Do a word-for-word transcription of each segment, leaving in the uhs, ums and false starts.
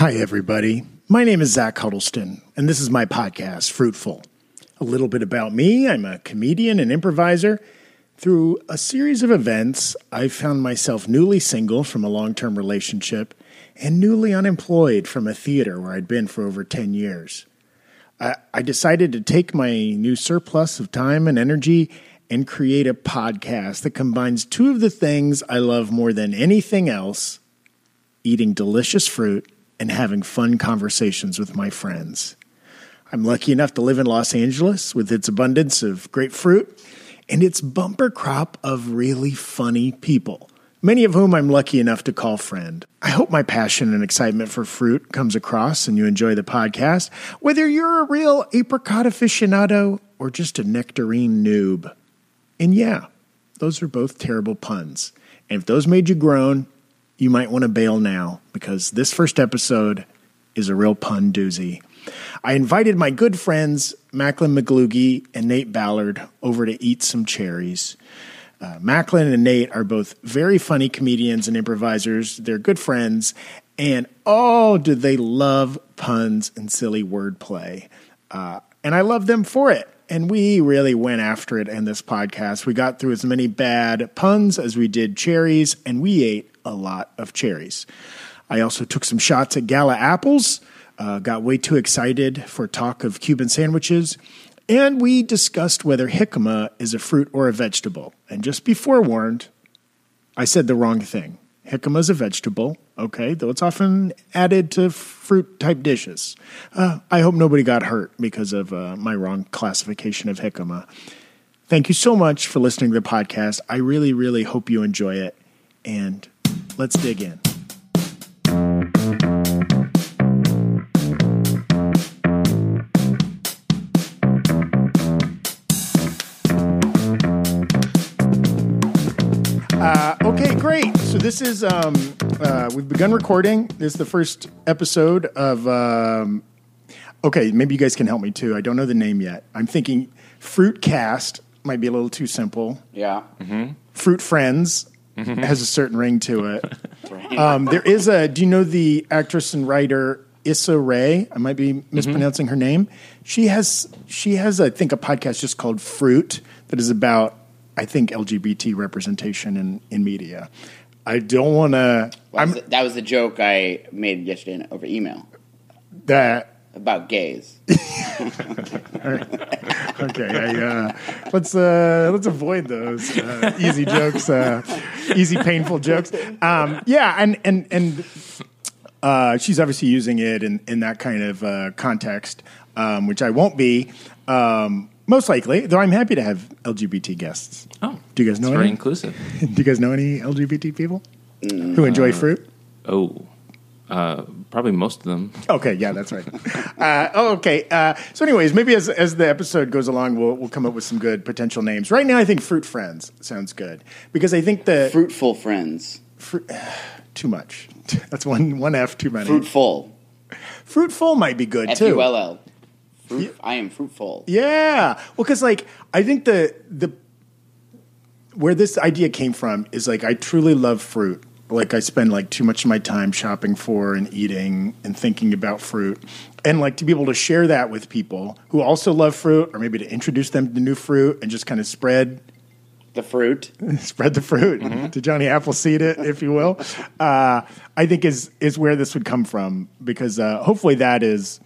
Hi, everybody. My name is Zach Huddleston, and this is my podcast, Fruitful. A little bit about me. I'm a comedian and improviser. Through a series of events, I found myself newly single from a long-term relationship and newly unemployed from a theater where I'd been for over ten years. I, I decided to take my new surplus of time and energy and create a podcast that combines two of the things I love more than anything else, eating delicious fruit and having fun conversations with my friends. I'm lucky enough to live in Los Angeles with its abundance of great fruit and its bumper crop of really funny people, many of whom I'm lucky enough to call friend. I hope my passion and excitement for fruit comes across and you enjoy the podcast, whether you're a real apricot aficionado or just a nectarine noob. And yeah, those are both terrible puns. And if those made you groan, you might want to bail now, because this first episode is a real pun doozy. I invited my good friends, Macklin McGloogie and Nate Ballard, over to eat some cherries. Uh, Macklin and Nate are both very funny comedians and improvisers. They're good friends, and oh, do they love puns and silly wordplay. Uh, and I love them for it. And we really went after it in this podcast. We got through as many bad puns as we did cherries, and we ate a lot of cherries. I also took some shots at Gala apples, uh, got way too excited for talk of Cuban sandwiches, and we discussed whether jicama is a fruit or a vegetable. And just be forewarned, I said the wrong thing. Jicama is a vegetable, okay, though it's often added to fruit-type dishes. Uh, I hope nobody got hurt because of uh, my wrong classification of jicama. Thank you so much for listening to the podcast. I really, really hope you enjoy it, and let's dig in. Uh, okay, great. So this is, um, uh, we've begun recording. This is the first episode of, um, okay, maybe you guys can help me too. I don't know the name yet. I'm thinking Fruitcast might be a little too simple. Yeah. Mm-hmm. Fruit Friends mm-hmm. has a certain ring to it. Right. Um, there is a, do you know the actress and writer Issa Rae? I might be mispronouncing mm-hmm. her name. She has, she has, I think, a podcast just called Fruit that is about, I think, L G B T representation in, in media. I don't want to... That was the joke I made yesterday over email. That... About gays. Okay, I, uh, let's uh, let's avoid those uh, easy jokes, uh, easy painful jokes. Um, yeah, and and and uh, she's obviously using it in, in that kind of uh, context, um, which I won't be. Um, Most likely, though I'm happy to have L G B T guests. Oh, do you guys know it's any? Very inclusive. Do you guys know any L G B T people mm, who enjoy uh, fruit? Oh, uh, probably most of them. Okay, yeah, that's right. uh, oh, okay. Uh, so, anyways, maybe as as the episode goes along, we'll we'll come up with some good potential names. Right now, I think Fruit Friends sounds good because I think the Fruitful Friends. Fru- too much. That's one one F too many. Fruitful. Fruitful might be good F too. U L L. Fruit, I am fruitful. Yeah. Well, because like I think the the where this idea came from is like I truly love fruit. Like I spend like too much of my time shopping for and eating and thinking about fruit, and like to be able to share that with people who also love fruit, or maybe to introduce them to new fruit and just kind of spread the fruit, spread the fruit mm-hmm. to Johnny Appleseed it, if you will. Uh, I think is is where this would come from because uh, hopefully that is.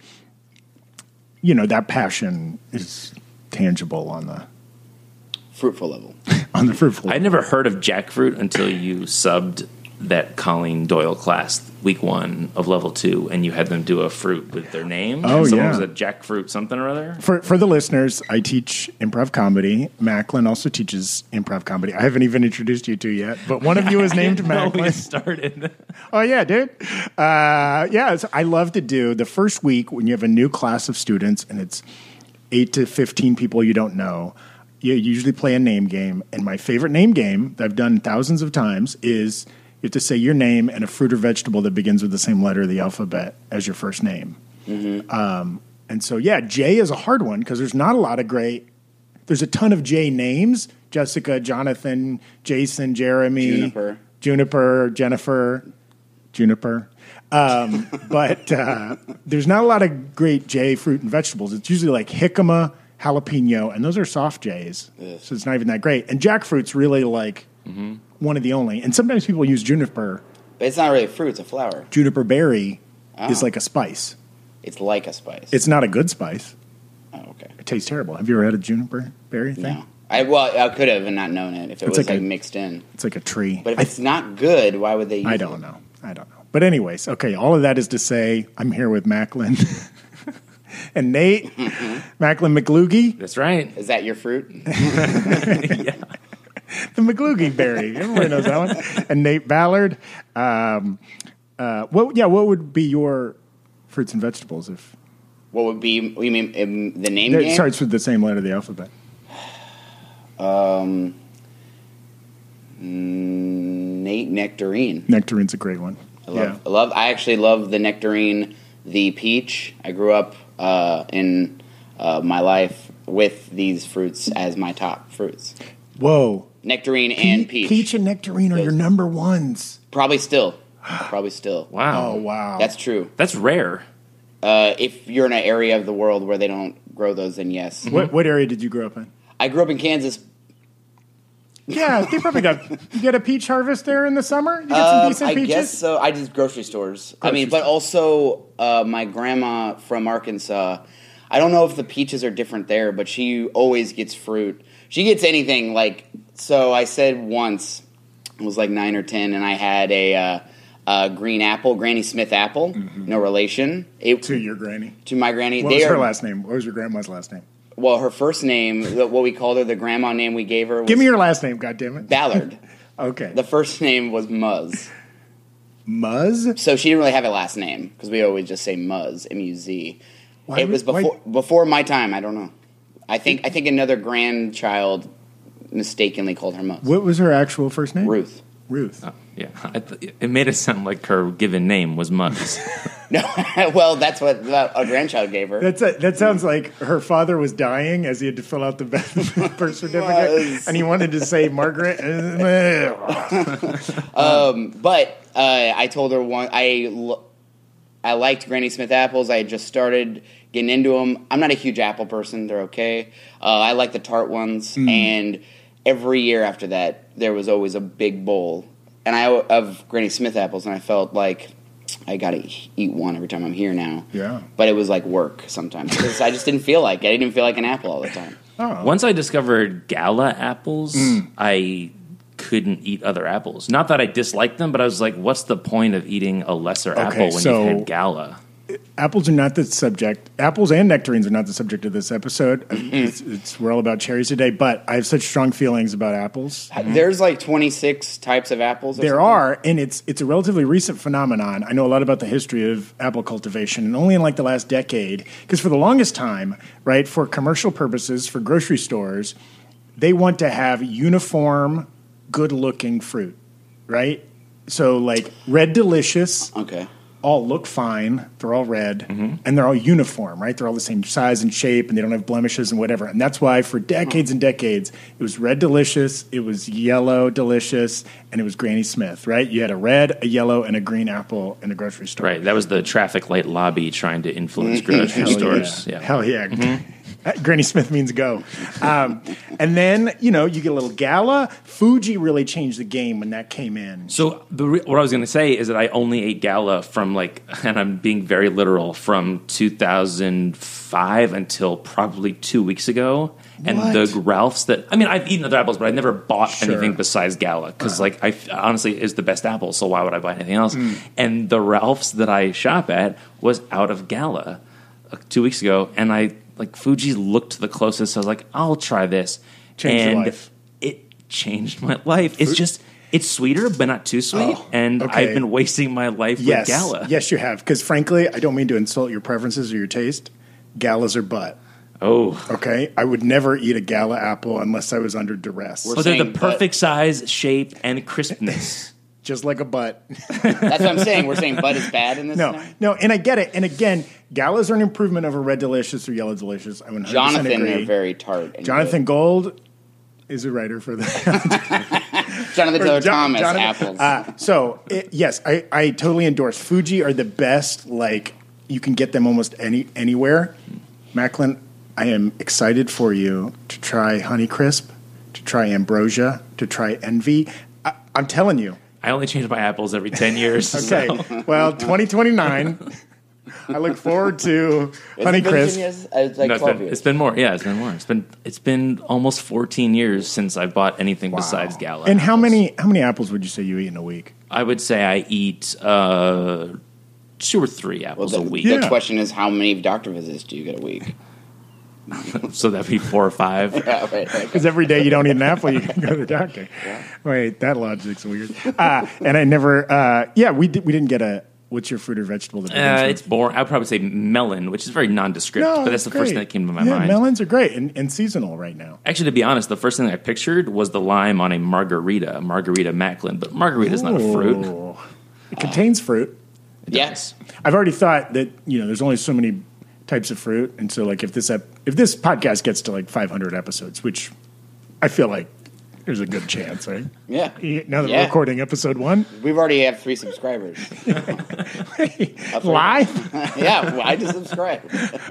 You know, that passion is tangible on the fruitful level. On the fruitful I'd level. never heard of jackfruit until you subbed that Colleen Doyle class week one of level two, and you had them do a fruit with their name. Oh, Someone yeah. was a jackfruit something or other. For for the listeners, I teach improv comedy. Macklin also teaches improv comedy. I haven't even introduced you two yet, but one of you is named Macklin. We started. Oh, yeah, dude. Uh, yeah, I love to do the first week when you have a new class of students and it's eight to fifteen people you don't know. You usually play a name game. And my favorite name game that I've done thousands of times is you have to say your name and a fruit or vegetable that begins with the same letter of the alphabet as your first name. Mm-hmm. Um, and so, yeah, J is a hard one because there's not a lot of great – there's a ton of J names. Jessica, Jonathan, Jason, Jeremy. Juniper. Juniper, Jennifer. juniper. Um, but uh, there's not a lot of great J fruit and vegetables. It's usually like jicama, jalapeno, and those are soft J's. Ugh. So it's not even that great. And jackfruit's really like mm-hmm. one of the only. And sometimes people use juniper. But it's not really a fruit, it's a flower. Juniper berry oh. is like a spice. It's like a spice. It's not a good spice. Oh, okay. It tastes terrible. Have you ever had a juniper berry thing? No. I well, I could have and not known it if it it's was like, like a, mixed in. It's like a tree. But if I, it's not good, why would they use I don't it? know. I don't know. But anyways, okay, all of that is to say I'm here with Macklin and Nate. Macklin McLoogie. That's right. Is that your fruit? Yeah. The McLoogie berry. Everybody knows that one. And Nate Ballard. Um, uh, what? Yeah, what would be your fruits and vegetables if... What would be, you mean um, the name It game? starts with the same letter of the alphabet. Um, Nate Nectarine. Nectarine's a great one. I love, yeah. I love. I actually love the nectarine, the peach. I grew up uh, in uh, my life with these fruits as my top fruits. Whoa. Nectarine Pe- and peach. Peach and nectarine are Those. your number ones. Probably still. Probably still. Wow. Oh, wow. That's true. That's rare. Uh, if you're in an area of the world where they don't grow those, then yes. Mm-hmm. What, what area did you grow up in? I grew up in Kansas. Yeah, they probably got. You get a peach harvest there in the summer. You get Um, some decent I peaches. guess so. I did grocery stores. I Grocery mean, but stores. also uh, my grandma from Arkansas. I don't know if the peaches are different there, but she always gets fruit. She gets anything. Like so, I said once, I was like nine or ten, and I had a, uh, a green apple, Granny Smith apple. Mm-hmm. No relation. It, to your granny. To my granny. What they was are, her last name? What was your grandma's last name? Well, her first name, what we called her, the grandma name we gave her, was Give me your last name, goddammit. Ballard. Okay. The first name was Muzz. Muzz? So she didn't really have a last name because we always just say Muzz, M U Z. Why It was would- why- before before my time. I don't know. I think I think another grandchild mistakenly called her Muzz. What was her actual first name? Ruth. Ruth. Oh, yeah. I th- it made it sound like her given name was Muzz. No, well, that's what a grandchild gave her. That's a, that sounds like her father was dying as he had to fill out the birth certificate, Was. and he wanted to say Margaret. um, but uh, I told her one. I l- I liked Granny Smith apples. I had just started getting into them. I'm not a huge apple person. They're okay. Uh, I like the tart ones, mm. and every year after that, there was always a big bowl, and I of Granny Smith apples, and I felt like I got to eat one every time I'm here now. Yeah. But it was like work sometimes because I just didn't feel like it. I didn't feel like an apple all the time. Oh. Once I discovered Gala apples, mm. I couldn't eat other apples. Not that I disliked them, but I was like, what's the point of eating a lesser Okay, apple when so- you've had Gala? Apples are not the subject. Apples and nectarines are not the subject of this episode. It's, it's we're all about cherries today, but I have such strong feelings about apples. There's like twenty-six types of apples. Or There something. are, and it's it's a relatively recent phenomenon. I know a lot about the history of apple cultivation, and only in like the last decade, because for the longest time, right, for commercial purposes, for grocery stores, they want to have uniform, good-looking fruit, right? So like Red Delicious. Okay. all look fine. They're all red, mm-hmm. and they're all uniform, right? They're all the same size and shape, and they don't have blemishes and whatever. And that's why for decades and decades, it was Red Delicious, it was Yellow Delicious, and it was Granny Smith, right? You had a red, a yellow, and a green apple in a grocery store. Right. That was the traffic light lobby trying to influence grocery Hell stores. Yeah. Yeah. Hell yeah. Mm-hmm. Granny Smith means go. Um, and then, you know, you get a little Gala. Fuji really changed the game when that came in. So the re- what I was going to say is that I only ate Gala from like, and I'm being very literal, from two thousand five until probably two weeks ago. And What? the Ralphs that, I mean, I've eaten other apples, but I've never bought Sure. anything besides Gala because, Uh-huh. like, I honestly is the best apple. So why would I buy anything else? Mm. And the Ralphs that I shop at was out of Gala uh, two weeks ago, and I like Fuji looked the closest. So I was like, I'll try this, Changed your and life. it changed my life. It's just. It's sweeter, but not too sweet, Oh, and okay. I've been wasting my life Yes. with Gala. Yes, you have. Because frankly, I don't mean to insult your preferences or your taste. Galas are butt. Oh, Okay? I would never eat a Gala apple unless I was under duress. We're but they're the saying perfect size, shape, and crispness. Just like a butt. That's what I'm saying. We're saying Bud is bad in this. No, now? no, and I get it. And again, Galas are an improvement over Red Delicious or Yellow Delicious. I one hundred percent Jonathan agree. are very tart. And Jonathan good. Gold is a writer for that. Jonathan Taylor John- Thomas Jonathan- apples. Uh, so it, yes, I, I totally endorse. Fuji are the best. Like you can get them almost any anywhere. Macklin, I am excited for you to try Honeycrisp, to try Ambrosia, to try Envy. I, I'm telling you. I only change my apples every ten years. Okay, so. well, twenty twenty-nine. I look forward to Has it been ten Honeycrisp. years? Uh, It's like No, it's twelve been, years. it's been more. Yeah, it's been more. It's been it's been almost fourteen years since I bought anything besides Gala. And how apples. many how many apples would you say you eat in a week? I would say I eat uh, two or three well, apples the, a week. the Yeah. question is, how many doctor visits do you get a week? So that'd be four or five. Yeah, right, right. Because every day you don't eat an apple, you can go to the doctor. Wait, that logic's weird. Uh, and I never. Uh, yeah, we did, we didn't get a. What's your fruit or vegetable? That begins Uh, with- it's boring. I would probably say melon, which is very nondescript, No, but that's the it's first great. thing that came to my yeah, mind. Melons are great and, and seasonal right now. Actually, to be honest, the first thing I pictured was the lime on a margarita, margarita Macklin. But margarita's not a fruit. Ooh. It contains fruit. Yes. I've already thought that you know there's only so many types of fruit, and so like if this ep- if this podcast gets to like five hundred episodes, which I feel like there's a good chance, right? Yeah. Now that Yeah. we're recording episode one, We've already have three subscribers. live. Yeah, well, I just subscribed.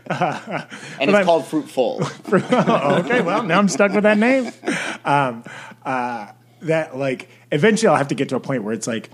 and it's I'm- called Fruitful. Oh, okay, well now I'm stuck with that name. Um, uh, that like eventually I'll have to get to a point where it's like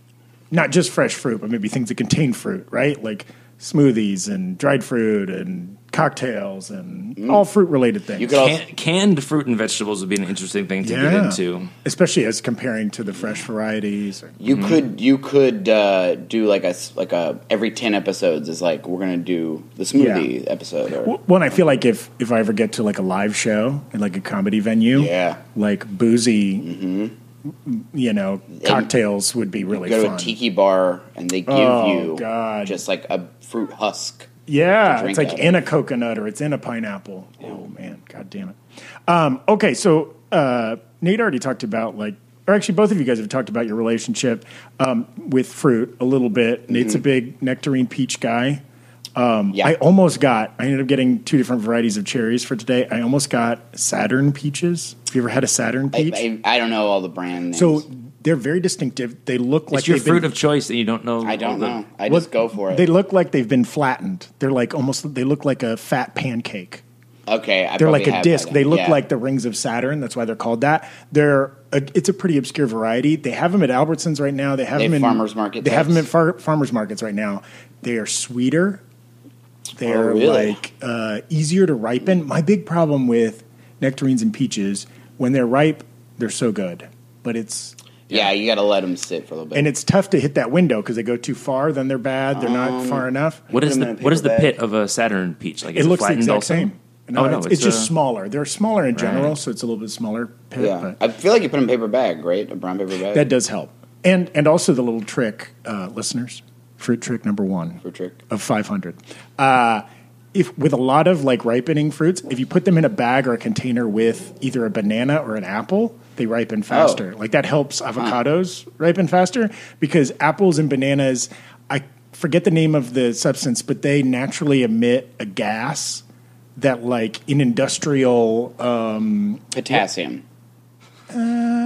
not just fresh fruit, but maybe things that contain fruit, right? Like smoothies and dried fruit and cocktails and all fruit related things. You could also, Can, canned fruit and vegetables would be an interesting thing to get Yeah. into. especially as comparing to the fresh varieties. Or, you could you could uh, do like a s- like a every ten episodes is like we're gonna do the smoothie episode. Or, Well, and I feel like if if I ever get to like a live show in like a comedy venue, Yeah. like boozy, you know, cocktails would be really you go to fun. a tiki bar and they give Oh, you God. just like a fruit husk. Yeah, to it's drink like out in a coconut or it's in a pineapple. Oh man, god damn it. Um, okay, so uh, Nate already talked about like, or actually both of you guys have talked about your relationship um, with fruit a little bit. Nate's a big nectarine peach guy. Um, Yeah. I almost got. I ended up getting two different varieties of cherries for today. I almost got Saturn peaches. Have you ever had a Saturn I, peach? I, I don't know all the brand names. so they're very distinctive. They look like It's your they've been- fruit of choice, and you don't know. I don't all the- know. I Well, just go for it. They look like they've been flattened. They're like almost. They look like a fat pancake. okay, I They're probably like a have by disc. then. They look Yeah. like the rings of Saturn. That's why they're called that. They're a, it's a pretty obscure variety. They have them at Albertsons right now. They have They them in farmers market They have them types? at far, farmers markets right now. They are sweeter. They Oh, are really? like uh, easier to ripen. My big problem with nectarines and peaches when they're ripe, they're so good, but it's Yeah, you got to let them sit for a little bit. and it's tough to hit that window because they go too far. Then they're bad. They're not Um, far enough. What is Put 'em the in a what is the paper pit bag. of a Saturn peach? Like It is looks the flattened exact also? same. No, oh no, it's, it's just uh, smaller. They're smaller in general, Right. so it's a little bit smaller pit. yeah, But I feel like you put them in a paper bag, right? A brown paper bag. that does help. And and also the little trick, uh, listeners, fruit trick number one For trick. of five hundred. Uh, if with a lot of like ripening fruits, if you put them in a bag or a container with either a banana or an apple, they ripen faster. Oh. Like that helps avocados ripen faster because apples and bananas, I forget the name of the substance, but they naturally emit a gas that like in industrial um, Potassium. uh,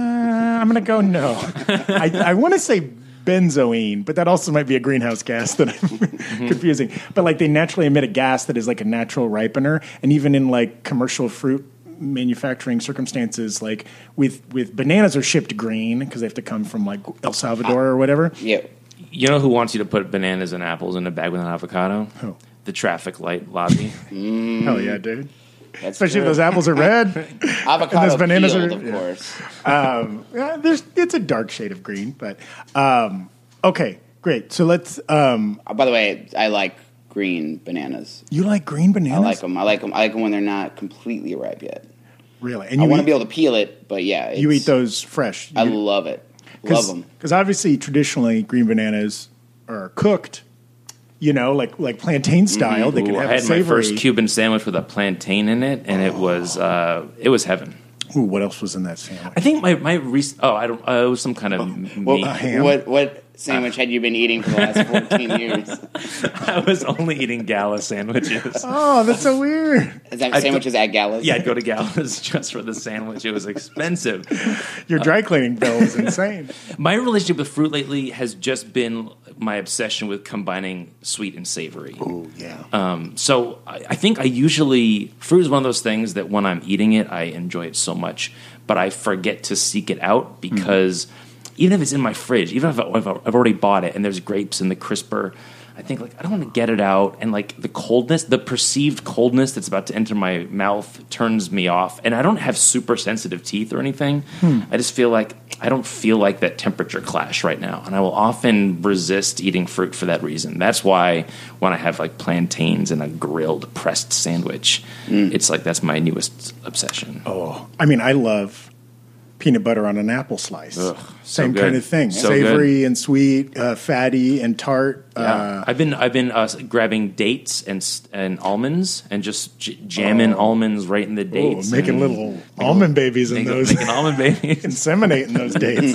I'm going to go no. I, I want to say benzoene, but that also might be a greenhouse gas that I'm confusing. But like they naturally emit a gas that is like a natural ripener, and even in like commercial fruit manufacturing circumstances, like with with bananas are shipped green because they have to come from like El Salvador or whatever. Yeah. You know who wants you to put bananas and apples in a bag with an avocado? Who? The traffic light lobby. Hell yeah, dude! That's Especially true. if those apples are red. avocado those bananas peeled, are- of yeah. course. Um, yeah, there's it's a dark shade of green, but um, okay, great. So let's. Um, Uh, By the way, I like green bananas. you like green bananas? I like them. I like them. I like them when they're not completely ripe yet. Really? And I you want to eat, be able to peel it, but yeah, you it's- eat those fresh. I You- love it. Love them. Because obviously, traditionally, green bananas are cooked. You know, like like plantain style. They can Ooh, I have a had my savory. first Cuban sandwich with a plantain in it, and it was uh, it was heaven. Ooh, what else was in that sandwich? I think my my rec- oh I don't uh, it was some kind of Well, meat. uh, ham? What what sandwich had you been eating for the last fourteen years? I was only eating gala sandwiches. Oh, that's so weird. Is that I'd sandwiches go, at galas? Yeah, I'd go to galas just for the sandwich. It was expensive. Your dry cleaning bill is insane. My relationship with fruit lately has just been my obsession with combining sweet and savory. Oh, yeah. Um, so I, I think I usually, fruit is one of those things that when I'm eating it, I enjoy it so much, but I forget to seek it out because mm. even if it's in my fridge, even if I've, I've already bought it and there's grapes in the crisper, I think like I don't want to get it out, and like the coldness, the perceived coldness that's about to enter my mouth turns me off. And I don't have super sensitive teeth or anything. Hmm. I just feel like I don't feel like that temperature clash right now, and I will often resist eating fruit for that reason. That's why when I have like plantains and a grilled pressed sandwich, mm. it's like that's my newest obsession. Oh, I mean, I love peanut butter on an apple slice. Ugh, Same so kind of thing. So Savory good. and sweet, uh, fatty and tart. Yeah. Uh, I've been I've been uh, grabbing dates and and almonds and just j- jamming oh. almonds right in the dates. Oh, making little almond babies in making, those. Making almond babies. Inseminating those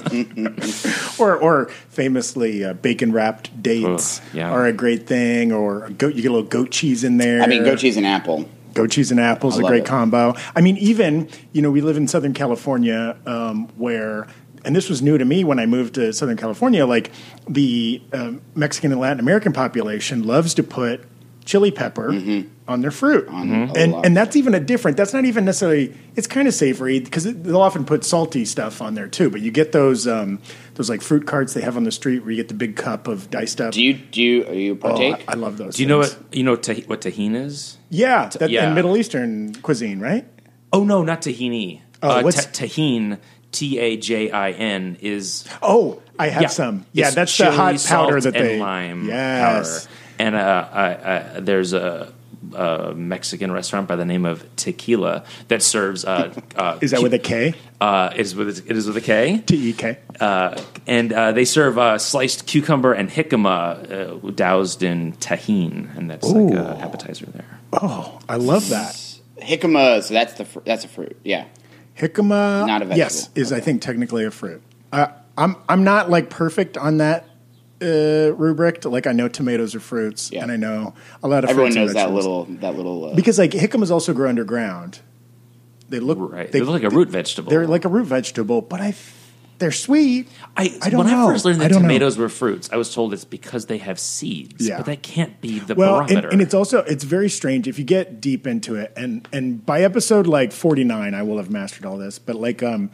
dates. or or famously uh, bacon wrapped dates Ugh, yeah. are a great thing. Or goat, you get a little goat cheese in there. I mean, goat cheese and apple. Goat cheese and apple is a great it. combo. I mean, even, you know, we live in Southern California um, where, and this was new to me when I moved to Southern California, like the uh, Mexican and Latin American population loves to put chili pepper mm-hmm. on their fruit. On mm-hmm. And and that's even a different, that's not even necessarily, it's kind of savory because they'll often put salty stuff on there too. But you get those um, those like fruit carts they have on the street where you get the big cup of diced up. Do you, do you, are you partake? Oh, I, I love those Do you things. know what, you know tah- what tahini is? Yeah, that, yeah. in Middle Eastern cuisine, right? Oh, no, not tahini. Oh, uh, what's... ta- tahine, T A J I N, is... Oh, I have yeah, some. Yeah, that's chili, the hot powder that and they... lime yes. powder. And uh, I, I, there's a, a Mexican restaurant by the name of Tequila that serves... Uh, uh, is that with a K? Uh, it, is with, it is with a K. T E K. Uh, and uh, they serve uh, sliced cucumber and jicama uh, doused in tahine, and that's Ooh. like an appetizer there. Oh, I love that. Jicama, so that's the fr- that's a fruit, yeah. Jicama, not a vegetable. Yes, is okay. I think technically a fruit. Uh, I'm I'm not like perfect on that uh, rubric. Like I know tomatoes are fruits, yeah. and I know a lot of everyone fruits knows that little that little uh, because like jicamas also grow underground. They look right. They, they look like a root vegetable. They're like a root vegetable, but I. They're sweet. I, I don't when know. I first learned that I don't tomatoes know. were fruits, I was told it's because they have seeds. Yeah. But that can't be the well, barometer. And, and it's also it's very strange if you get deep into it. And and by episode like forty-nine, I will have mastered all this. But like um,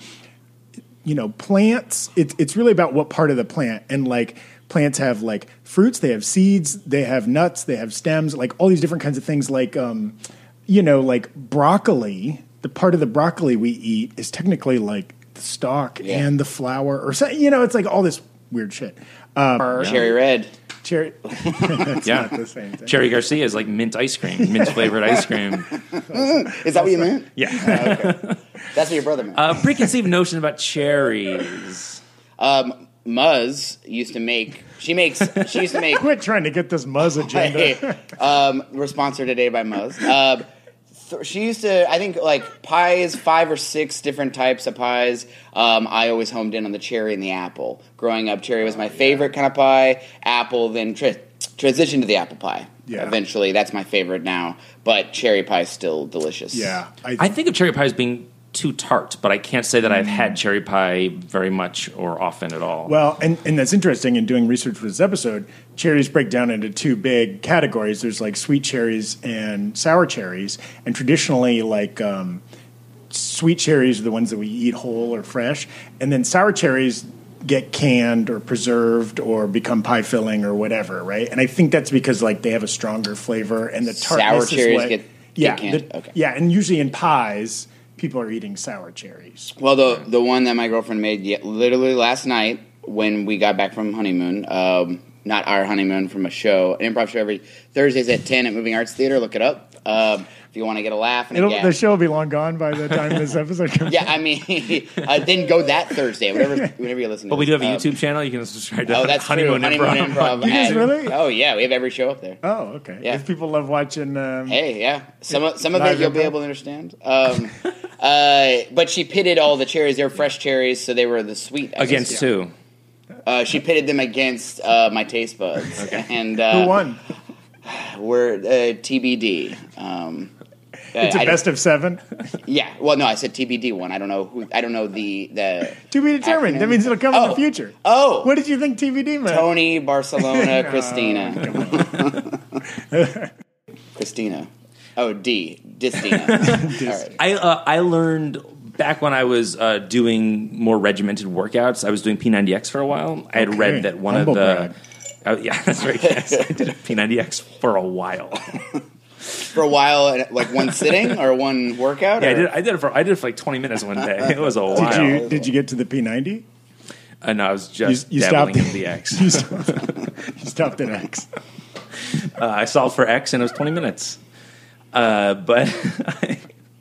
you know, plants. It's it's really about what part of the plant. And like plants have like fruits, they have seeds, they have nuts, they have stems, like all these different kinds of things. Like um, you know, like broccoli. The part of the broccoli we eat is technically like the stalk yeah. and the flower, or so, you know, it's like all this weird shit. Um, yeah. Cherry red, cherry. It's yeah, not the same thing. Cherry Garcia is like mint ice cream, mint flavored ice cream. Is that what you meant? Yeah, uh, okay. That's what your brother meant. Uh, preconceived notion about cherries. Um, Muzz used to make. She makes. She used to make. Quit trying to get this Muzz agenda. um, we're sponsored today by Muzz. Uh, She used to, I think, like pies, five or six different types of pies. Um, I always homed in on the cherry and the apple. Growing up, cherry was my favorite kind of pie. Apple, then tra- transitioned to the apple pie. Yeah. Eventually, that's my favorite now. But cherry pie is still delicious. Yeah. I, th- I think of cherry pie as being too tart, but I can't say that I've had cherry pie very much or often at all. Well, and, and that's interesting in doing research for this episode. Cherries break down into two big categories. There's like sweet cherries and sour cherries. And traditionally, like um, sweet cherries are the ones that we eat whole or fresh. And then sour cherries get canned or preserved or become pie filling or whatever, right? And I think that's because like they have a stronger flavor and the tartness sour cherries is what, get, get yeah, canned. The, okay. Yeah, and usually in pies, people are eating sour cherries. Well, the the one that my girlfriend made yeah, literally last night when we got back from honeymoon, um, not our honeymoon, from a show, an improv show every Thursdays at ten at Moving Arts Theater. Look it up. Um, if you want to get a laugh and a gap. The show will be long gone by the time this episode comes Yeah, out. I mean, uh, didn't go that Thursday, whatever, whenever you're listening to But we do have a um, YouTube channel. You can subscribe to Oh, that's Honeymoon true. Improv. Honeymoon Improv. You guys at- really? Oh, yeah. We have every show up there. Oh, okay. Yeah. If people love watching... Um, Hey, yeah. Some, of- some of Live it you'll be improv. able to understand. Um, uh, but she pitted all the cherries. They were fresh cherries, so they were the sweet. I Against guess. two. Uh, she pitted them against uh, my taste buds. Okay. And uh, Who won? We're uh, T B D. Um, It's I a best of seven. Yeah. Well, no, I said T B D one. I don't know who. I don't know the the. To be determined. acronym. That means it'll come in Oh. the future. Oh. What did you think T B D meant? Tony, Barcelona, Christina. Christina. Oh, D. Distina. All right. I uh, I learned back when I was uh, doing more regimented workouts. I was doing P ninety X for a while. I had Okay. read that one Humble of the. brag. Uh, yeah, that's right. Yes, I did a P ninety X for a while. For a while, like one sitting or one workout? Yeah, I or? did. I did it for. I did it for like twenty minutes one day. It was a while. Did you did you get to the P ninety? Uh, no, I was just You, you dabbling stopped in the X. you, stopped, you stopped at X. Uh, I solved for X and it was twenty minutes. Uh, but I,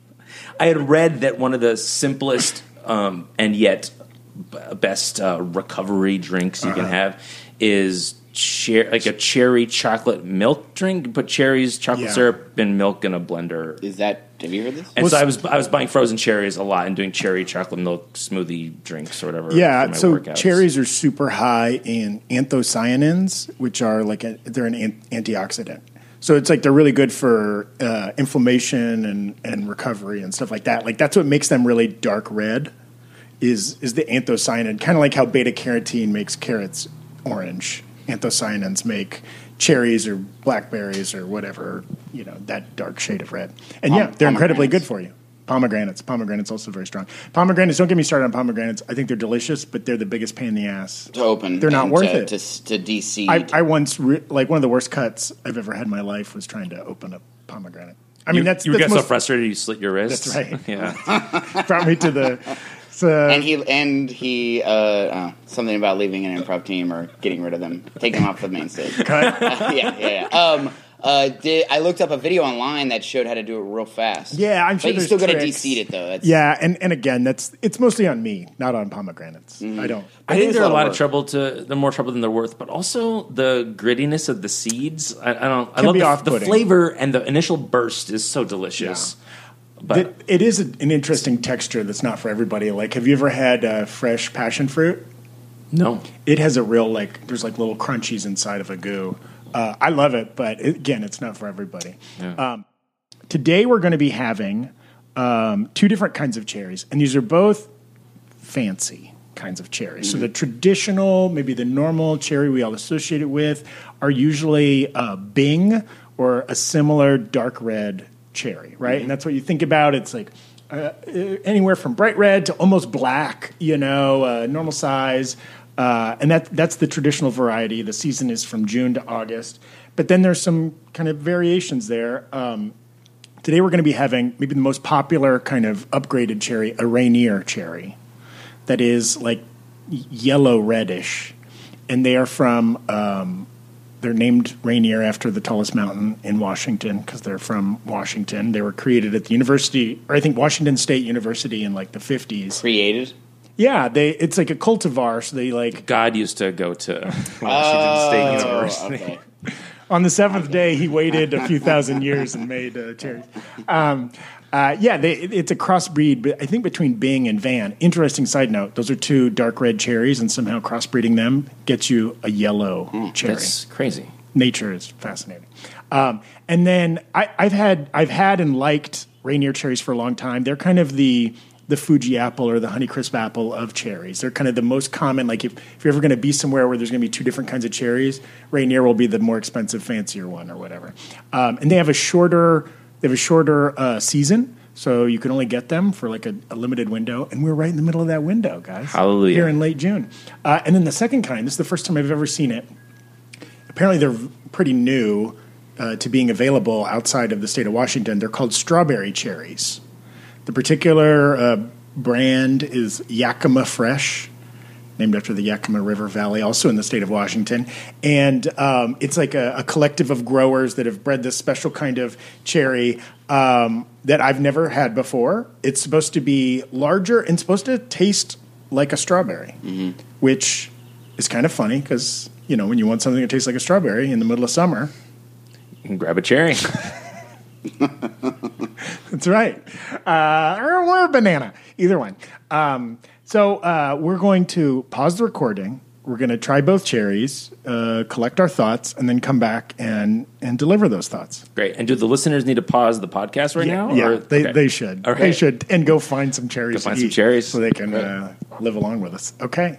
I had read that one of the simplest um, and yet b- best uh, recovery drinks you Uh-huh. can have is cher- like a cherry chocolate milk drink. You put cherries, chocolate Yeah. syrup, and milk in a blender. Is that? Have you heard this? And Well, so s- I was I was buying frozen cherries a lot and doing cherry chocolate milk smoothie drinks or whatever. Yeah, for my so workouts. cherries are super high in anthocyanins, which are like a, they're an an- antioxidant. So it's like they're really good for uh, inflammation and, and recovery and stuff like that. Like that's what makes them really dark red. Is is the anthocyanin, kind of like how beta carotene makes carrots orange. Anthocyanins make cherries or blackberries or whatever, you know, that dark shade of red. And yeah, Pom- they're incredibly good pomegranates. for you. Pomegranates. Pomegranates also very strong. Pomegranates, don't get me started on pomegranates. I think they're delicious, but they're the biggest pain in the ass. To open. They're not and worth to, it. To, to de-seed. I, I once, re- like one of the worst cuts I've ever had in my life was trying to open a pomegranate. I mean, you, that's you that's get so most- frustrated you slit your wrist. That's right. Yeah. brought me to the. So, and he and he uh, uh, something about leaving an improv team or getting rid of them, taking them off the main stage. cut. Uh, yeah, yeah, yeah. Um, uh, did, I looked up a video online that showed how to do it real fast. Yeah, I'm sure But you there's still got to tricks. de-seed it though. That's, Yeah, and, and again, that's it's mostly on me, not on pomegranates. I don't. I It think is they're a a lot lot of of work. trouble to. They're more trouble than they're worth, but also the grittiness of the seeds. I, I don't. I Can love be the, the off-putting. flavor and the initial burst is so delicious. But It, it is a, an interesting texture that's not for everybody. Like, have you ever had uh, fresh passion fruit? no, It has a real like. There's like little crunchies inside of a goo. Uh, I love it, but it, again, it's not for everybody. Yeah. Um, today we're going to be having um, two different kinds of cherries, and these are both fancy kinds of cherries. So the traditional, maybe the normal cherry we all associate it with, are usually uh, Bing or a similar dark red cherry, right? And that's what you think about. It's like uh, anywhere from bright red to almost black, you know, uh, normal size. Uh, and that that's the traditional variety. The season is from June to August. But then there's some kind of variations there. Um, today we're going to be having maybe the most popular kind of upgraded cherry, a Rainier cherry, that is like yellow reddish. And they are from, um, they're named Rainier after the tallest mountain in Washington because they're from Washington. They were created at the university, or I think Washington State University in like the fifties. created. Yeah, they it's like a cultivar, so they like God used to go to Washington Oh, State University. okay. on the seventh day he waited a few thousand years and made uh, cherries. Um, uh, yeah, they, it- it's a crossbreed, but I think between Bing and Van. Interesting side note: those are two dark red cherries, and somehow crossbreeding them gets you a yellow cherry. That's crazy. Nature is fascinating. Um, and then I, I've had I've had and liked Rainier cherries for a long time. They're kind of the the Fuji apple or the Honeycrisp apple of cherries. They're kind of the most common. Like if, if you're ever going to be somewhere where there's going to be two different kinds of cherries, Rainier will be the more expensive, fancier one or whatever. Um, and they have a shorter they have a shorter uh, season, so you can only get them for like a, a limited window. And we're right in the middle of that window, guys. Hallelujah. Here in late June. Uh, and then the second kind. This is the first time I've ever seen it. Apparently, they're pretty new uh, to being available outside of the state of Washington. They're called strawberry cherries. The particular uh, brand is Yakima Fresh, named after the Yakima River Valley, also in the state of Washington. And um, it's like a, a collective of growers that have bred this special kind of cherry um, that I've never had before. It's supposed to be larger and supposed to taste like a strawberry, mm-hmm. which is kind of funny because, you know, when you want something that tastes like a strawberry in the middle of summer, You can grab a cherry. that's right. Uh, or, or a banana, either one. Um, so uh, we're going to pause the recording we're going to try both cherries, uh, collect our thoughts, and then come back and, and deliver those thoughts. Great. And do the listeners need to pause the podcast right yeah, now? Yeah, or? they, Okay. they should. All right. They should. And go find some cherries Go find to some eat cherries. so they can Right. uh, live along with us. Okay.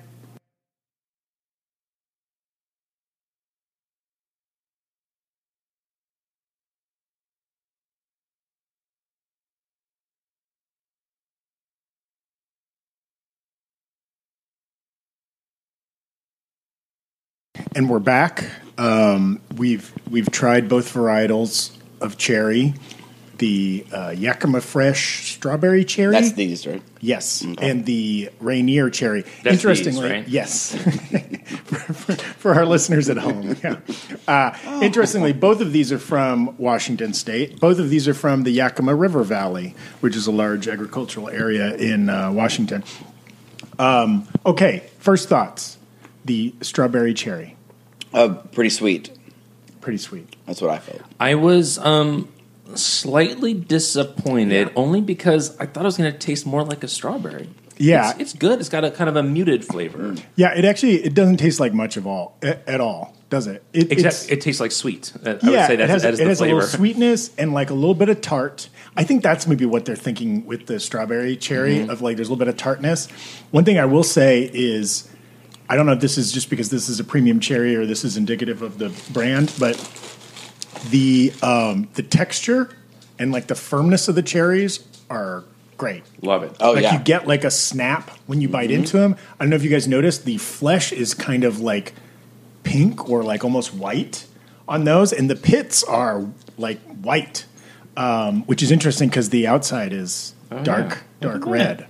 And we're back. Um, we've we've tried both varietals of cherry. The uh, Yakima Fresh strawberry cherry. That's these, right? Yes, and the Rainier cherry. That's Interestingly, these, right? yes. for, for, for our listeners at home, yeah. Uh, Oh. Interestingly, both of these are from Washington State. Both of these are from the Yakima River Valley, which is a large agricultural area in uh, Washington. Um, okay, first thoughts. The strawberry cherry, Uh, pretty sweet. pretty sweet. That's what I felt. I was um, slightly disappointed Yeah. only because I thought it was going to taste more like a strawberry. Yeah. It's, it's good. It's got a kind of a muted flavor. Yeah, it actually it doesn't taste like much of all a- at all, does it? it Except it's- it tastes like sweet. I would yeah, say that, it has, that is it the has a flavor. little sweetness and like a little bit of tart. I think that's maybe what they're thinking with the strawberry cherry Mm-hmm. of like there's a little bit of tartness. One thing I will say is I don't know if this is just because this is a premium cherry or this is indicative of the brand, but the um, the texture and like the firmness of the cherries are great. Love it. Oh, like yeah. you get like a snap when you bite into them. I don't know if you guys noticed the flesh is kind of like pink or like almost white on those, and the pits are like white, um, which is interesting because the outside is dark, dark red.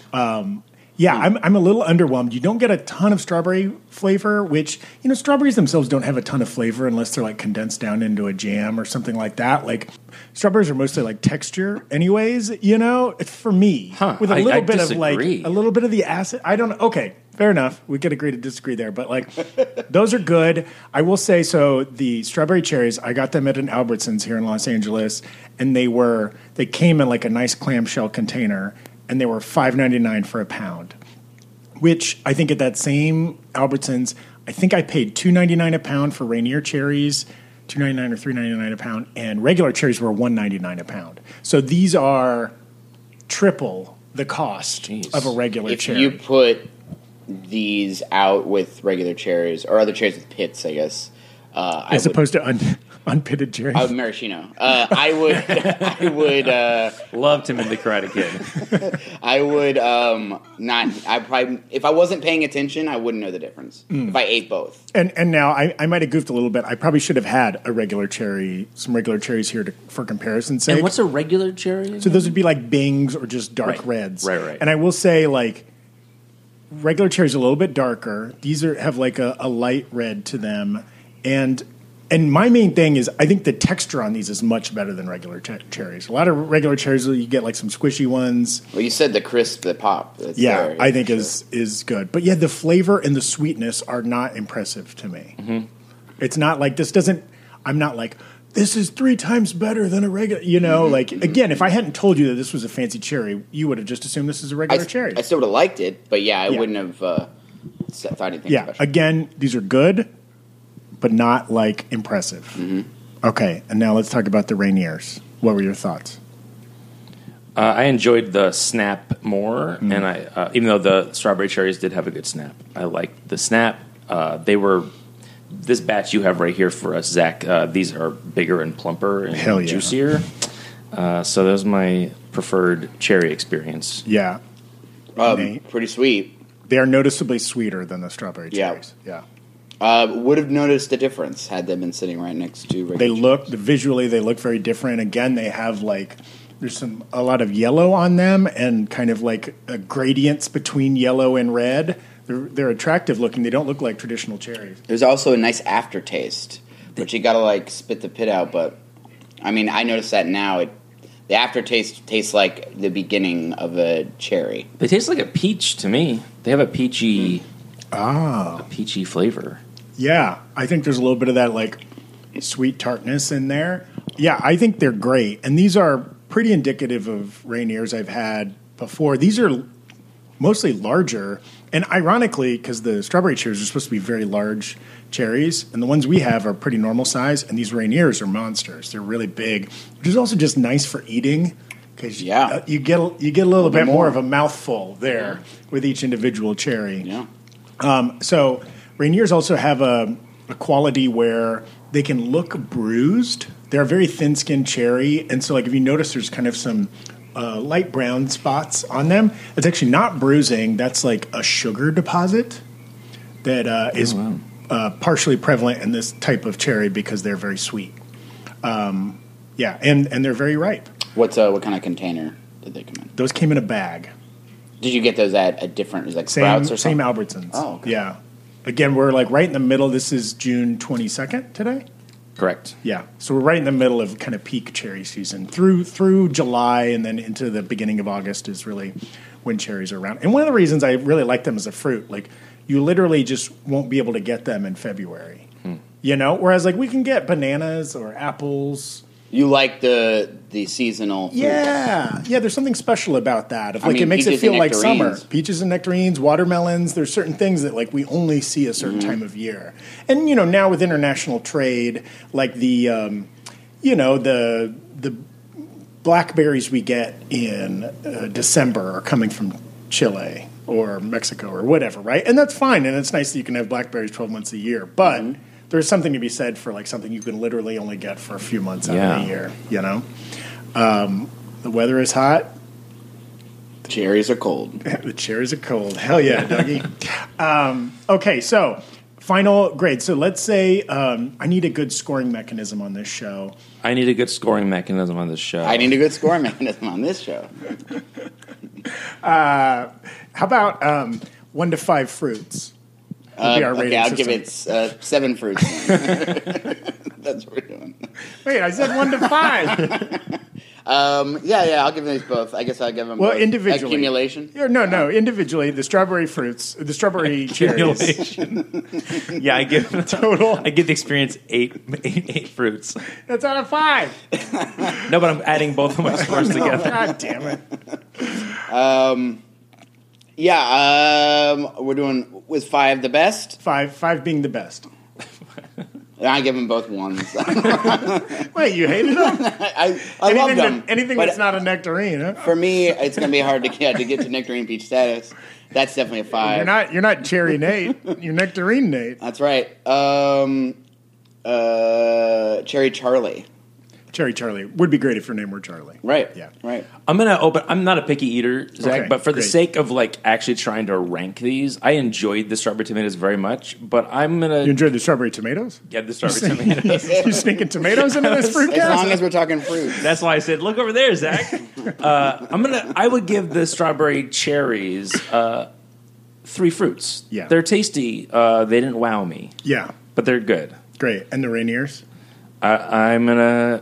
Um, yeah, I'm I'm a little underwhelmed. You don't get a ton of strawberry flavor, which you know strawberries themselves don't have a ton of flavor unless they're like condensed down into a jam or something like that. Like strawberries are mostly like texture, anyways. You know, it's for me Huh, with a I- little I bit of disagree. like a little bit of the acid. I don't know. Okay, fair enough. We could agree to disagree there, but like those are good. I will say so. The strawberry cherries, I got them at an Albertsons here in Los Angeles, and they were they came in like a nice clamshell container, and they were five ninety-nine for a pound. Which I think at that same Albertsons, I think I paid two ninety-nine a pound for Rainier cherries, two ninety-nine or three ninety-nine a pound, and regular cherries were one ninety-nine a pound. So these are triple the cost Jeez. of a regular If cherry. you put these out with regular cherries or other cherries with pits, I guess. Uh, I as would, opposed to un, unpitted cherries. I would maraschino. Uh, I would. I would. Uh, Loved him in The Karate Kid. I would um, not. I probably if I wasn't paying attention, I wouldn't know the difference. Mm. If I ate both, And and now I, I might have goofed a little bit. I probably should have had a regular cherry, some regular cherries here to, for comparison's sake. And what's a regular cherry? So those would be like Bings or just dark Right. reds. Right, right. And I will say, like, regular cherries are a little bit darker. These are have like a, a light red to them, and and my main thing is I think the texture on these is much better than regular ch- cherries. A lot of regular cherries you get like some squishy ones. well, you said the crisp, the pop. That's Yeah, there, I think sure. is is good. But yeah, the flavor and the sweetness are not impressive to me. Mm-hmm. It's not like this doesn't. I'm not like this is three times better than a regular. You know, Mm-hmm. like again, if I hadn't told you that this was a fancy cherry, you would have just assumed this is a I, regular cherry. I still would have liked it, but yeah, I Yeah. wouldn't have uh, s- thought anything Yeah, special. again, these are good, but not like impressive. Mm-hmm. Okay, and now let's talk about the Rainiers. What were your thoughts? Uh, I enjoyed the snap more, Mm. and I uh, even though the strawberry cherries did have a good snap, I liked the snap. Uh, they were this batch you have right here for us, Zach. Uh, these are bigger and plumper and Hell yeah. juicier. Uh, so that was my preferred cherry experience. Yeah, Um, Nate? pretty sweet. they are noticeably sweeter than the strawberry Yeah. cherries. Yeah, Uh, would have noticed the difference had they been sitting right next to. regular they cherries. look visually they look very different. Again, they have like there's some a lot of yellow on them and kind of like uh, gradients between yellow and red. They're they're attractive looking. They don't look like traditional cherries. There's also a nice aftertaste, which you gotta like spit the pit out. But I mean, I notice that now. It the aftertaste tastes like the beginning of a cherry. They taste like a peach to me. They have a peachy, Ah. a peachy flavor. Yeah, I think there's a little bit of that like sweet tartness in there. Yeah, I think they're great, and these are pretty indicative of Rainiers I've had before. These are mostly larger. And ironically, because the strawberry cherries are supposed to be very large cherries, and the ones we have are pretty normal size, and these Rainiers are monsters. They're really big, which is also just nice for eating because Yeah. uh, you get a, you get a little, bit more. more. of a mouthful there with each individual cherry. Yeah. Um, so Rainiers also have a, a quality where they can look bruised. They're a very thin-skinned cherry, and so like if you notice, there's kind of some uh, light brown spots on them. It's actually not bruising. That's like a sugar deposit that uh, is wow. uh, partially prevalent in this type of cherry because they're very sweet. Um, yeah, and and they're very ripe. What's uh, what kind of container did they come in? Those came in a bag. Did you get those at a different, like Same Sprouts or same something? Albertsons. Oh, okay. Yeah. Again, we're like right in the middle. This is June twenty-second today. Correct. Yeah, so we're right in the middle of kind of peak cherry season. Through through July and then into the beginning of August is really when cherries are around. And one of the reasons I really like them as a fruit, like you literally just won't be able to get them in February. Hmm. You know, whereas like we can get bananas or apples. You like the the seasonal fruits. Yeah, yeah. There's something special about that. Of I like mean, it makes it peaches feel and like summer. nectarines. Peaches and nectarines, watermelons. There's certain things that like we only see a certain Mm-hmm. time of year. And you know now with international trade, like the um, you know the the blackberries we get in uh, December are coming from Chile or Mexico or whatever, right? And that's fine. And it's nice that you can have blackberries twelve months a year, but. Mm-hmm. There's something to be said for like something you can literally only get for a few months out Yeah. of the year, you know? Um, the weather is hot. Cherries are cold. The cherries are cold. Hell yeah, Dougie. um, okay, so final grade. So let's say um, I need a good scoring mechanism on this show. I need a good scoring mechanism on this show. I need a good scoring mechanism on this show. Uh, how about um, one to five fruits? Uh, be our okay, rating I'll give system. it uh, seven fruits. That's what we're doing. Wait, I said one to five. Um, yeah, yeah, I'll give these both. I guess I'll give them Well, both. individually. Accumulation? Yeah, no, no. Individually, the strawberry fruits, the strawberry cherries. Accumulation. Yeah, I give Total. I give the experience eight, eight, eight fruits. That's out of five. No, but I'm adding both of my scores together. God damn it. Um, yeah, um, we're doing, was five the best? Five, five being the best. I give them both ones. Wait, you hated them? I, I anything love that- them. anything but that's not a nectarine, huh? For me, it's going to be hard to get, to get to nectarine peach status. That's definitely a five. You're not. You're not Cherry Nate. You're Nectarine Nate. That's right. Um, uh, Cherry Charlie. Cherry Charlie would be great if your name were Charlie. Right. Yeah. Right. I'm gonna open. I'm not a picky eater, Zach, Okay, but for the great. sake of like actually trying to rank these, I enjoyed the strawberry tomatoes very much. But I'm gonna You enjoyed the strawberry tomatoes? get the strawberry tomatoes. You sneaking tomatoes into this fruit As long cast? as we're talking fruit. That's why I said, look over there, Zach. Uh, I'm gonna. I would give the strawberry cherries uh, three fruits. Yeah. They're tasty. Uh, they didn't wow me, Yeah. but they're good. Great. And the Rainiers? I, I'm gonna.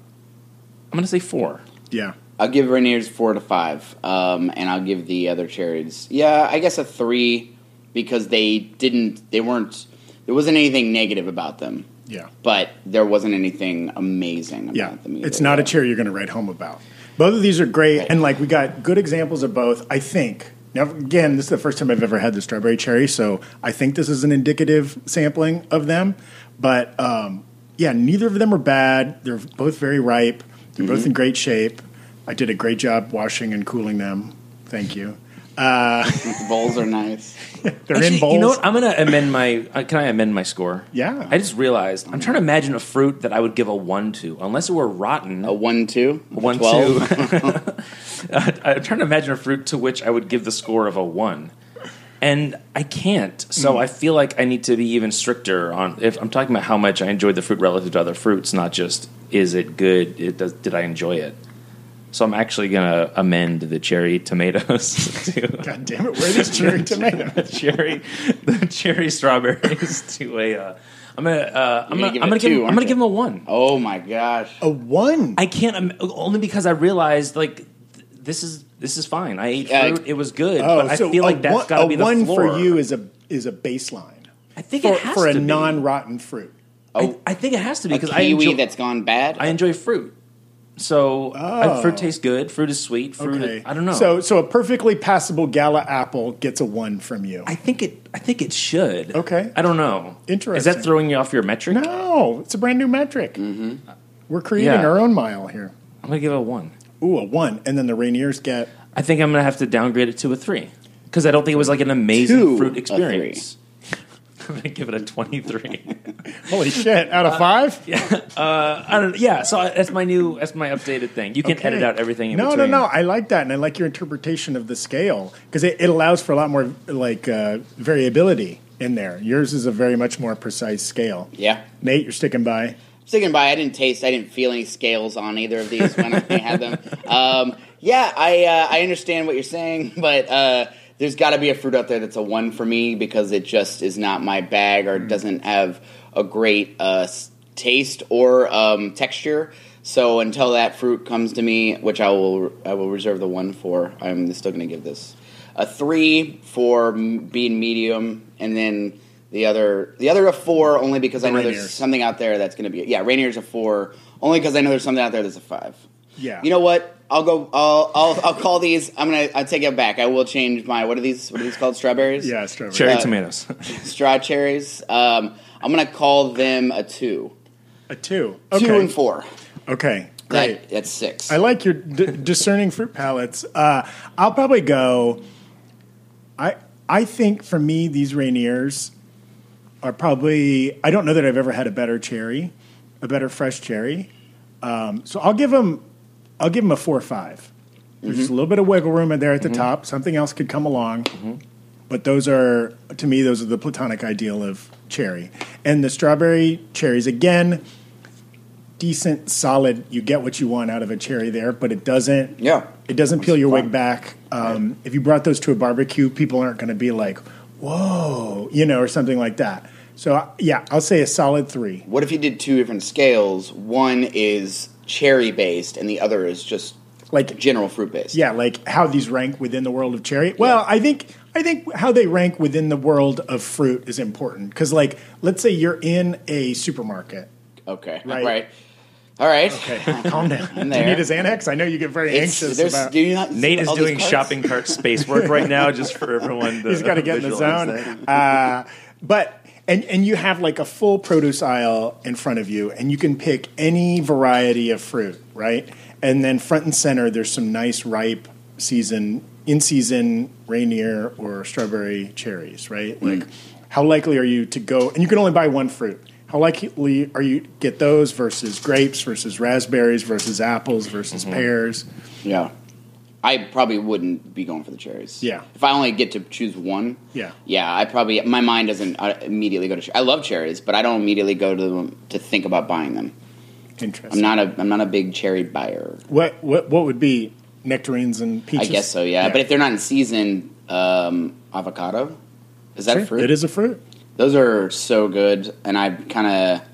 I'm gonna say four. Yeah. I'll give Rainier's four to five, um, and I'll give the other cherries, yeah, I guess a three because they didn't, they weren't, there wasn't anything negative about them, Yeah. but there wasn't anything amazing about Yeah. them either. It's not a cherry you're going to write home about. Both of these are great. Right. And like we got good examples of both, I think. Now, again, this is the first time I've ever had the strawberry cherry, so I think this is an indicative sampling of them. But um, yeah, neither of them are bad. They're both very ripe. They're both in great shape. I did a great job washing and cooling them. Thank you. Uh, The bowls are nice. they're Actually, in bowls. you know what? I'm gonna amend my. Uh, can I amend my score? Yeah. I just realized I'm trying to imagine a fruit that I would give a one to, unless it were rotten. A one, two, A one twelve. two. Uh, I'm trying to imagine a fruit to which I would give the score of a one, and I can't. So I feel like I need to be even stricter on. If I'm talking about how much I enjoyed the fruit relative to other fruits, not just is it good. It does. Did I enjoy it? So I'm actually gonna amend the cherry tomatoes to God damn it, where are these cherry tomatoes? the cherry, the cherry strawberries to a. Uh, I'm gonna. Uh, I'm gonna gonna. give I'm it gonna a give. two, Him, I'm aren't gonna you? give him a one. Oh my gosh. A one. I can't um, only because I realized like th- this is this is fine. I ate Yeah, fruit. It was good, Oh, but I so feel a like that's one, got to a be the one floor. for you is a is a baseline I think for, it has for a to be. non-rotten fruit. I, I think it has to be A because I kiwi enjoy, that's gone bad. I enjoy fruit. So Oh. uh, fruit tastes good. Fruit is sweet. Fruit, Okay. is, I don't know. So, so a perfectly passable Gala apple gets a one from you. I think it. I think it should. Okay. I don't know. Interesting. Is that throwing you off your metric? No, it's a brand new metric. Mm-hmm. We're creating Yeah. our own mile here. I'm gonna give it a one. Ooh, a one, and then the Rainiers get. I think I'm gonna have to downgrade it to a three because I don't think it was like an amazing Two, fruit a experience. I'm gonna give it a twenty-three. Holy shit! Out of five? uh, I don't. Yeah. So that's my new. That's my updated thing. You can Okay. edit out everything. In no, between. no, no. I like that, and I like your interpretation of the scale because it, it allows for a lot more like uh, variability in there. Yours is a very much more precise scale. Yeah. Nate, you're sticking by. Sticking by, I didn't taste, I didn't feel any scales on either of these when I had them. Um, yeah, I uh, I understand what you're saying, but uh, there's got to be a fruit out there that's a one for me because it just is not my bag or doesn't have a great uh, s- taste or um, texture. So until that fruit comes to me, which I will I will reserve the one for, I'm still going to give this a three for m- being medium, and then. The other, the other a four only because I know Rainiers. there's something out there that's going to be yeah. Rainier's a four only because I know there's something out there that's a five. Yeah. You know what? I'll go. I'll I'll, I'll call these. I'm gonna. I'll take it back. I will change my. What are these? What are these called? Strawberries. Yeah, strawberry. Cherry Uh, tomatoes. Straw cherries. Um, I'm gonna call them a two. A two. Okay. Two and four. Okay. Great. That, that's six. I like your d- discerning fruit palettes. Uh, I'll probably go. I I think for me these Rainiers are probably. I don't know that I've ever had a better cherry, a better fresh cherry. Um, so I'll give them. I'll give them a four or five. There's just a little bit of wiggle room in there at the top. Something else could come along, but those are to me those are the platonic ideal of cherry. And the strawberry cherries again. Decent, solid. You get what you want out of a cherry there, but it doesn't. Yeah. It doesn't peel your fun. wig back. Um, If you brought those to a barbecue, people aren't going to be like, "Whoa," you know, or something like that. So uh, yeah, I'll say a solid three. What if you did two different scales? One is cherry based, and the other is just Like general fruit based. yeah, like how these rank within the world of cherry. Well, I think I think how they rank within the world of fruit is important because, like, let's say you're in a supermarket. Okay. Right. Right. All right. Okay, calm down. Do you there. need his Xanax? I know you get very It's- anxious there's- about. do you not Nate see is all these doing carts? shopping cart space work right now, just for everyone to He's got to get in the visualize zone. that. Uh, but and and you have like a full produce aisle in front of you, and you can pick any variety of fruit, right? And then front and center, there's some nice ripe season, in season Rainier or strawberry cherries, right? Like, how likely are you to go? And you can only buy one fruit. How likely are you to get those versus grapes versus raspberries versus apples versus pears? Yeah. I probably wouldn't be going for the cherries. Yeah. If I only get to choose one. Yeah. Yeah, I probably my mind doesn't uh, immediately go to. Cher- I love cherries, but I don't immediately go to them to think about buying them. Interesting. I'm not a I'm not a big cherry buyer. What what what would be nectarines and peaches? I guess so. Yeah. But if they're not in season, um, avocado is that Sure, a fruit? it is a fruit. Those are so good, and I've kind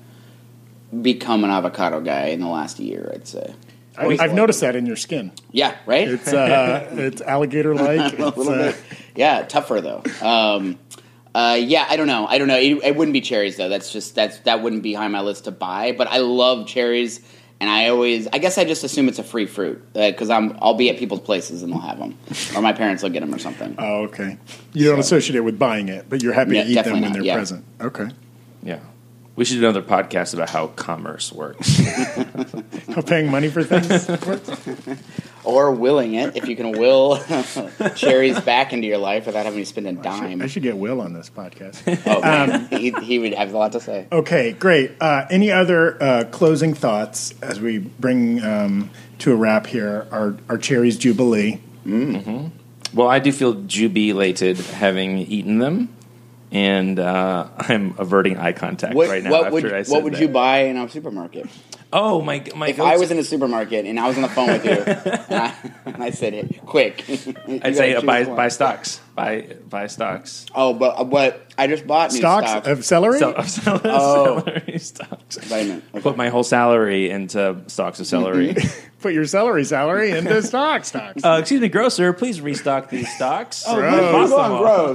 of become an avocado guy in the last year. I'd say. I, I've noticed that in your skin. Yeah. Right. It's uh, it's alligator like. a little bit. Yeah, tougher though. Um, uh, yeah, I don't know. I don't know. It, it wouldn't be cherries though. That's just that's that wouldn't be high on my list to buy. But I love cherries, and I always, I guess I just assume it's a free fruit because I'm I'll be at people's places and they'll have them, or my parents will get them or something. Oh, okay. You don't associate it with buying it, but you're happy Yeah, to eat them definitely when not, they're yeah. present. Okay. Yeah. We should do another podcast about how commerce works. How paying money for things works? Or willing it if you can will cherries back into your life without having to spend a dime. I should get Will on this podcast. Oh man, he, he would have a lot to say. Okay, great. Uh, any other uh, closing thoughts as we bring um, to a wrap here our, our Cherries Jubilee? Well, I do feel jubilated having eaten them, and uh, I'm averting eye contact What, right now what after would I said what would that. you buy in a supermarket? Oh, my my! If I was in a supermarket and I was on the phone with you, and I, and I said, "Hey, quick," you I'd say gotta uh, buy choose one. buy stocks, buy buy stocks. Oh, but uh, what I just bought new Stocks stocks. of celery? So, celery, Oh. celery stocks. Wait a minute. Okay. Put my whole salary into stocks of celery. Put your celery salary into stock stocks. uh, excuse me, grocer, please restock these stocks. Oh, Gross. you Box go them on all.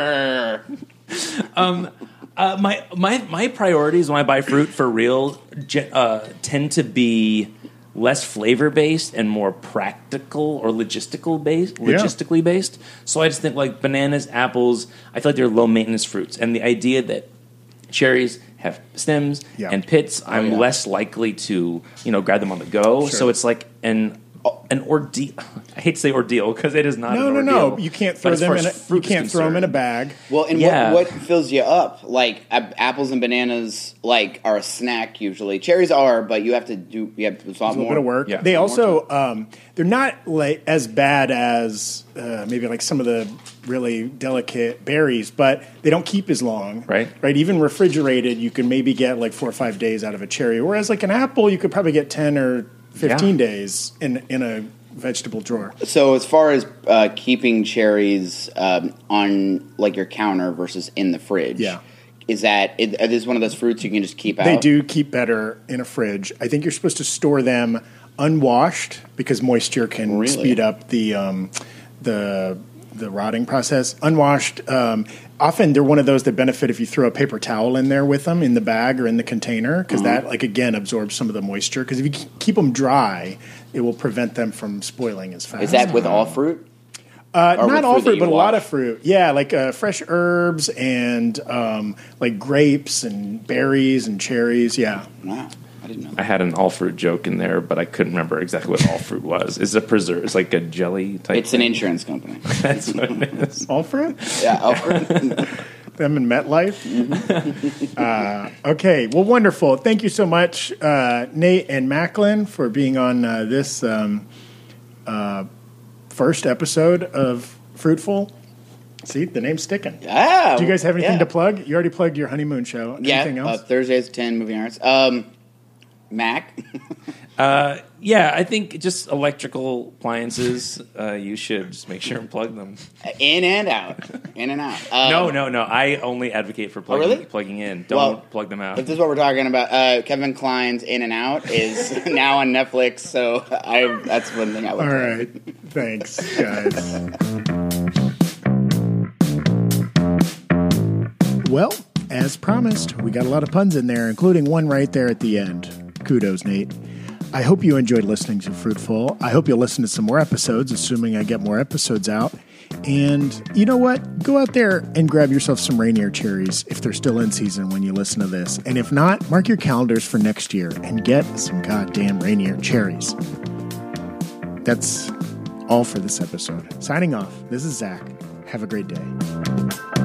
gross. Err. Uh, my, my my priorities when I buy fruit for real ge- uh, tend to be less flavor based and more practical or logistical based, logistically based. So I just think like bananas, apples, I feel like they're low maintenance fruits, and the idea that cherries have stems Yeah. and pits, I'm oh, yeah. less likely to you know grab them on the go. Sure. So it's like an an ordeal. I hate to say ordeal because it is not. No, an no, ordeal. no. You can't But throw as them far in. as A, you fruit is can't throw them in a concerned- bag. Well, and Yeah. what, what fills you up? Like a- apples and bananas, like are a snack usually. Cherries are, but you have to do. You have to do a lot A more. little bit of work. Yeah. They More also um, they're not like as bad as uh, maybe like some of the really delicate berries, but they don't keep as long. Right. Right. Even refrigerated, you can maybe get like four or five days out of a cherry, whereas like an apple, you could probably get ten or fifteen Yeah. days in in a vegetable drawer. So as far as uh, keeping cherries um, on like your counter versus in the fridge, Yeah. is that is, are this one of those fruits you can just keep out? They do keep better in a fridge. I think you're supposed to store them unwashed because moisture can Really? speed up the um, the the rotting process. Unwashed, um, often they're one of those that benefit if you throw a paper towel in there with them in the bag or in the container because Uh-huh. that, like again, absorbs some of the moisture. Because if you k- keep them dry, it will prevent them from spoiling as fast. Is that with all fruit? Uh, Or not with all fruit that fruit, you but a lot wash? of fruit. Yeah, like uh, fresh herbs and um, like grapes and berries and cherries. Yeah. Wow, I didn't know I that. had an all fruit joke in there, but I couldn't remember exactly what all fruit was. It's a preserve. It's like a jelly type. It's an thing. insurance company. That's what it is. All fruit? Yeah, all fruit. Them in MetLife? uh, okay, well, wonderful. Thank you so much, uh, Nate and Macklin, for being on uh, this um, uh, first episode of Fruitful. See, the name's sticking. Ah, Do you guys have anything yeah. to plug? You already plugged your honeymoon show. Anything Yeah, uh, else? Thursdays at ten moving arts. Um, Mac. Uh, yeah, I think just electrical appliances. Uh, you should just make sure and plug them. In and out. In and out. Um, no, no, no. I only advocate for plugging, really? plugging in. Don't Well, plug them out. If this is what we're talking about, uh, Kevin Kline's In and Out is now on Netflix, so I that's one thing I would All play. right. Thanks, guys. Well, as promised, we got a lot of puns in there, including one right there at the end. Kudos, Nate. I hope you enjoyed listening to Fruitful. I hope you'll listen to some more episodes, assuming I get more episodes out. And you know what? Go out there and grab yourself some Rainier cherries if they're still in season when you listen to this. And if not, mark your calendars for next year and get some goddamn Rainier cherries. That's all for this episode. Signing off. This is Zach. Have a great day.